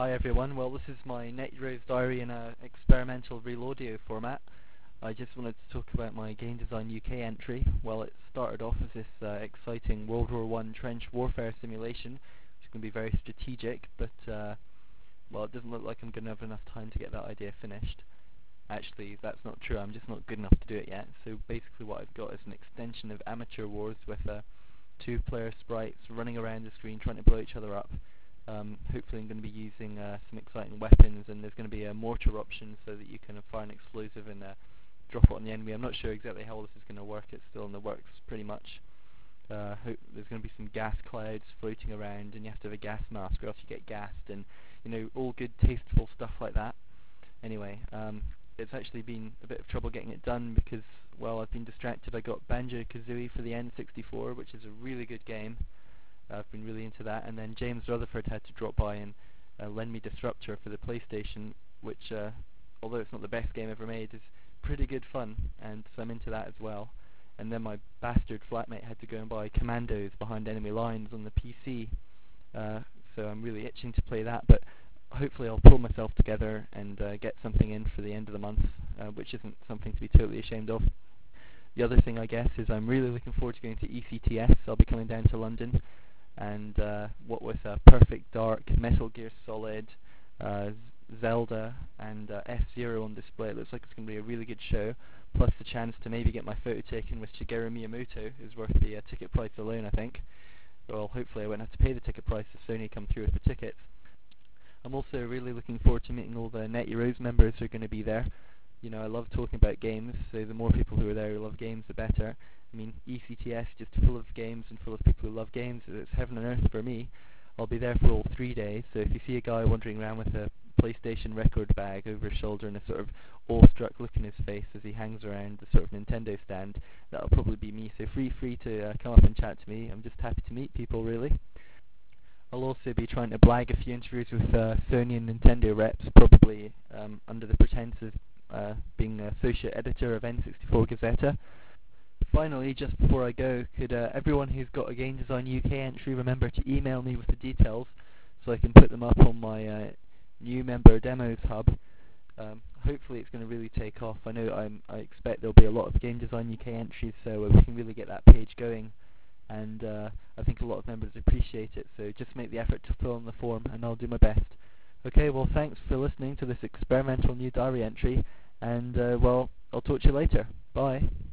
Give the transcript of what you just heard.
Hi everyone, well this is my NetHeroes diary in a experimental real audio format. I just wanted to talk about my Game Design UK entry. Well, it started off as this exciting World War I trench warfare simulation, which is going to be very strategic, but well, it doesn't look like I'm going to have enough time to get that idea finished. Actually, that's not true, I'm just not good enough to do it yet. So basically what I've got is an extension of Amateur Wars with two-player sprites running around the screen trying to blow each other up. Hopefully I'm going to be using some exciting weapons, and there's going to be a mortar option so that you can fire an explosive and drop it on the enemy. I'm not sure exactly how all this is going to work, it's still in the works pretty much. There's going to be some gas clouds floating around, and you have to have a gas mask or else you get gassed, and all good tasteful stuff like that. Anyway, it's actually been a bit of trouble getting it done because, well, I've been distracted. I got Banjo-Kazooie for the N64, which is a really good game. I've been really into that, and then James Rutherford had to drop by and lend me Disruptor for the PlayStation, which, although it's not the best game ever made, is pretty good fun, and so I'm into that as well. And then my bastard flatmate had to go and buy Commandos Behind Enemy Lines on the PC, so I'm really itching to play that, but hopefully I'll pull myself together and get something in for the end of the month, which isn't something to be totally ashamed of. The other thing, I guess, is I'm really looking forward to going to ECTS. I'll be coming down to London, and what with Perfect Dark, Metal Gear Solid, Zelda, and F-Zero on display, it looks like it's going to be a really good show, plus the chance to maybe get my photo taken with Shigeru Miyamoto is worth the ticket price alone, I think. Well, hopefully I won't have to pay the ticket price if Sony come through with the tickets. I'm also really looking forward to meeting all the NetHeroes members who are going to be there. I love talking about games, so the more people who are there who love games, the better. I mean, ECTS just full of games and full of people who love games. It's heaven and earth for me. I'll be there for all 3 days, so if you see a guy wandering around with a PlayStation record bag over his shoulder and a sort of awestruck look in his face as he hangs around the sort of Nintendo stand, that'll probably be me, so free to come up and chat to me. I'm just happy to meet people, really. I'll also be trying to blag a few interviews with Sony and Nintendo reps, probably under the pretense of being associate editor of N64 Gazeta. Finally, just before I go, could everyone who's got a Game Design UK entry remember to email me with the details so I can put them up on my new member demos hub. Hopefully it's going to really take off. I expect there'll be a lot of Game Design UK entries, so we can really get that page going, and I think a lot of members appreciate it, so just make the effort to fill in the form and I'll do my best. Okay, well, thanks for listening to this experimental new diary entry, and well, I'll talk to you later. Bye.